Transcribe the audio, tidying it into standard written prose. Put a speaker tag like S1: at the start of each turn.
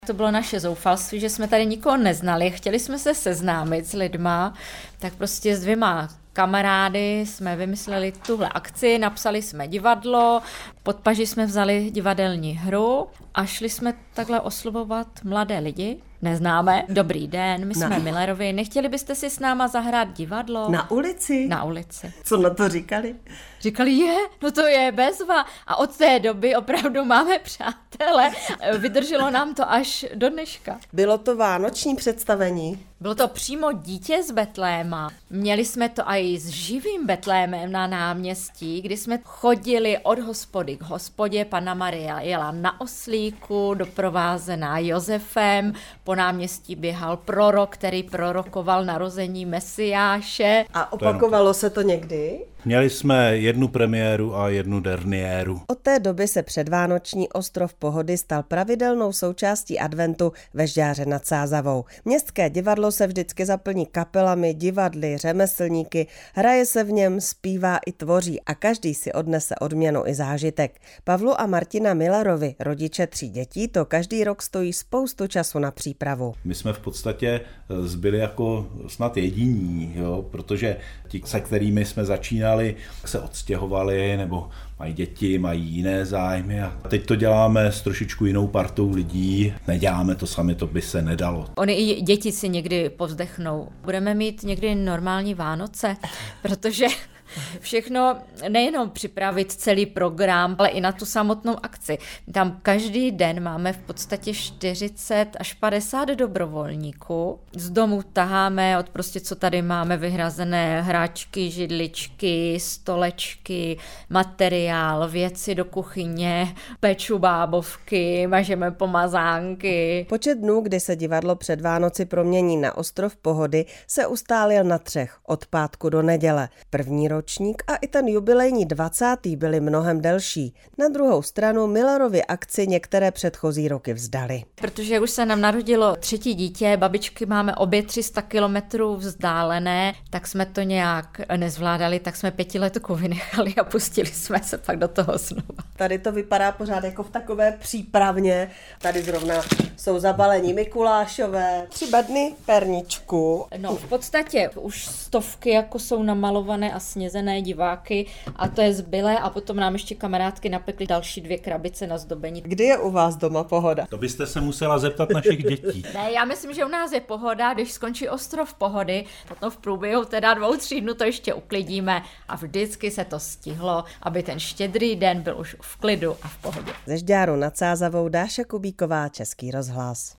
S1: To bylo naše zoufalství, že jsme tady nikoho neznali, chtěli jsme se seznámit s lidma, tak prostě s 2 kamarády jsme vymysleli tuhle akci, napsali jsme divadlo, pod paži jsme vzali divadelní hru a šli jsme takhle oslovovat mladé lidi. Neznáme. Dobrý den, my jsme Millerovi. Nechtěli byste si s náma zahrát divadlo?
S2: Na ulici?
S1: Na ulici.
S2: Co na to říkali?
S1: Říkali, no to je bezva. A od té doby opravdu máme přátele. Vydrželo nám to až do dneška.
S2: Bylo to vánoční představení?
S1: Bylo to přímo dítě z Betléma. Měli jsme to i s živým Betlémem na náměstí, kdy jsme chodili od hospody k hospodě. Panna Maria jela na oslíku, doprovázená Josefem. Po náměstí běhal prorok, který prorokoval narození Mesiáše.
S2: A opakovalo se to někdy?
S3: Měli jsme 1 premiéru a 1 derniéru.
S2: Od té doby se předvánoční ostrov Pohody stal pravidelnou součástí adventu ve Žďáře nad Sázavou. Městské divadlo se vždycky zaplní kapelami, divadly, řemeslníky, hraje se v něm, zpívá i tvoří a každý si odnese odměnu i zážitek. Pavlu a Martina Millerovi, rodiče 3 dětí, to každý rok stojí spoustu času na přípravu.
S3: My jsme v podstatě zbyli jako snad jediní, protože ti, se kterými jsme začínali, se odstěhovali nebo mají děti, mají jiné zájmy a teď to děláme s trošičku jinou partou lidí. Neděláme to sami, to by se nedalo.
S1: Oni i děti si někdy povzdechnou. Budeme mít někdy normální Vánoce, protože všechno, nejenom připravit celý program, ale i na tu samotnou akci. Tam každý den máme v podstatě 40 až 50 dobrovolníků. Z domu taháme od prostě, co tady máme vyhrazené hračky, židličky, stolečky, materiál, věci do kuchyně, peču bábovky, mažeme pomazánky.
S2: Počet dnů, kdy se divadlo před Vánoci promění na ostrov Pohody, se ustálil na 3, od pátku do neděle. První ročník a i ten jubilejní 20. byly mnohem delší. Na druhou stranu Millerovi akci některé předchozí roky vzdali.
S1: Protože už se nám narodilo 3. dítě, babičky máme obě 300 kilometrů vzdálené, tak jsme to nějak nezvládali, tak jsme 5letku vynechali a pustili jsme se pak do toho znova.
S2: Tady to vypadá pořád jako v takové přípravně. Tady zrovna jsou zabalení Mikulášové, 3 bedny, perničku.
S1: No v podstatě už stovky jako jsou namalované a snězené diváky a to je zbylé a potom nám ještě kamarádky napekly další 2 krabice na zdobení.
S2: Kdy je u vás doma pohoda?
S3: To byste se musela zeptat našich dětí.
S1: Ne, já myslím, že u nás je pohoda, když skončí ostrov Pohody, potom v průběhu teda 2-3 dnů to ještě uklidíme a vždycky se to stihlo, aby ten Štědrý den byl už v klidu a v pohodě.
S2: Ze Žďáru nad Sázavou Dáša Kubíková, Český rozhlas.